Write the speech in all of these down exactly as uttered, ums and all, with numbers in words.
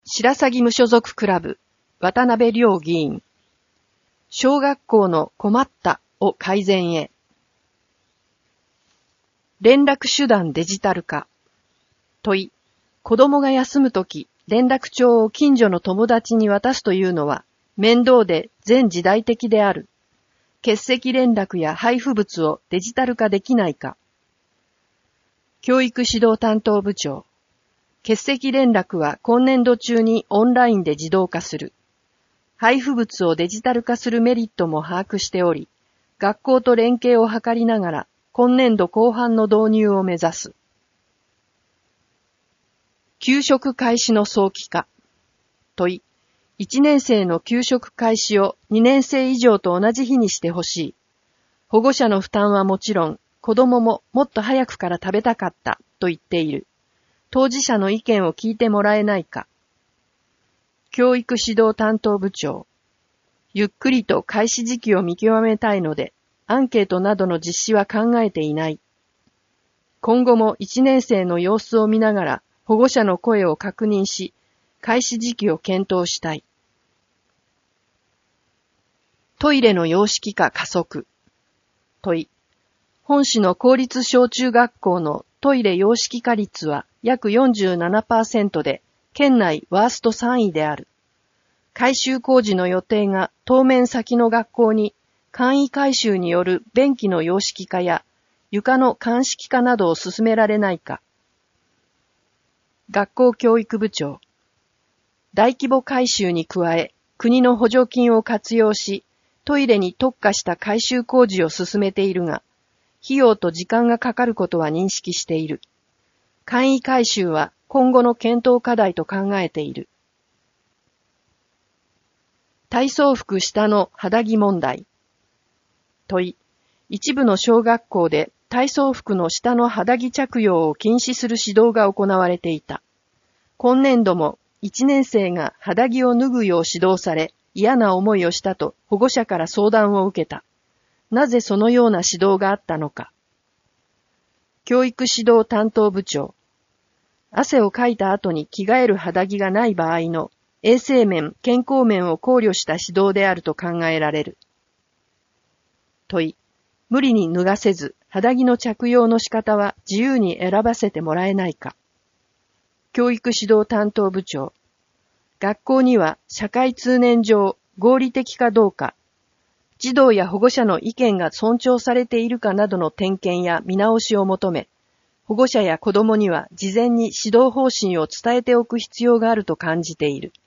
白鷺無所属クラブ、渡辺亮議員。小学校の困ったを改善へ。連絡手段デジタル化。問い。子供が休むとき、連絡帳を近所の友達に渡すというのは、面倒で全時代的である。欠席連絡や配布物をデジタル化できないか。教育指導担当部長。欠席連絡は今年度中にオンラインで自動化する。配布物をデジタル化するメリットも把握しており、学校と連携を図りながら今年度後半の導入を目指す。給食開始の早期化。問い。いちねん生の給食開始をにねん生以上と同じ日にしてほしい。保護者の負担はもちろん、子供ももっと早くから食べたかったと言っている。当事者の意見を聞いてもらえないか。教育指導担当部長。ゆっくりと開始時期を見極めたいので、アンケートなどの実施は考えていない。今後もいちねん生の様子を見ながら保護者の声を確認し、開始時期を検討したい。トイレの洋式化加速。問い。本市の公立小中学校のトイレ洋式化率は約 よんじゅうななパーセント で、県内ワーストさんいである。改修工事の予定が当面先の学校に簡易改修による便器の洋式化や床の乾式化などを進められないか。学校教育部長。大規模改修に加え、国の補助金を活用し、トイレに特化した改修工事を進めているが、費用と時間がかかることは認識している。簡易改修は今後の検討課題と考えている。体操服下の肌着問題。問い。一部の小学校で体操服の下の肌着着用を禁止する指導が行われていた。今年度もいちねん生が肌着を脱ぐよう指導され、嫌な思いをしたと保護者から相談を受けた。なぜそのような指導があったのか。教育指導担当部長。汗をかいた後に着替える肌着がない場合の衛生面、健康面を考慮した指導であると考えられる。問い。無理に脱がせず、肌着の着用の仕方は自由に選ばせてもらえないか。教育指導担当部長。学校には社会通念上合理的かどうか、児童や保護者の意見が尊重されているかなどの点検や見直しを求め、保護者や子どもには事前に指導方針を伝えておく必要があると感じている。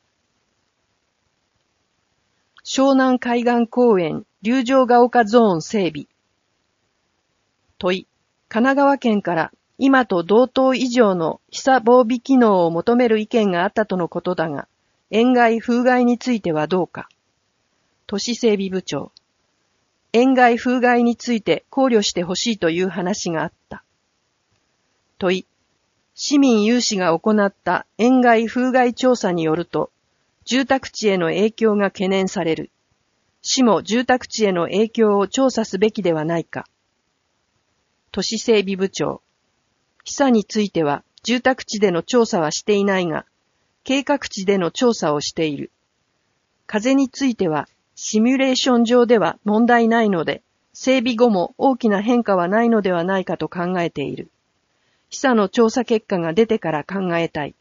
湘南海岸公園竜城ヶ丘ゾーン整備。問い。神奈川県から今と同等以上の飛散防備機能を求める意見があったとのことだが、塩害風害についてはどうか。都市整備部長。塩害風害について考慮してほしいという話があった。問い。市民有志が行った塩害風害調査によると、住宅地への影響が懸念される。市も住宅地への影響を調査すべきではないか。都市整備部長。飛散については住宅地での調査はしていないが、計画地での調査をしている。風については、シミュレーション上では問題ないので、整備後も大きな変化はないのではないかと考えている。飛散の調査結果が出てから考えたい。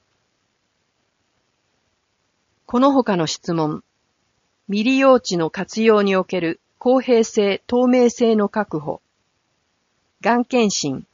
この他の質問。未利用地の活用における公平性、透明性の確保。がん検診。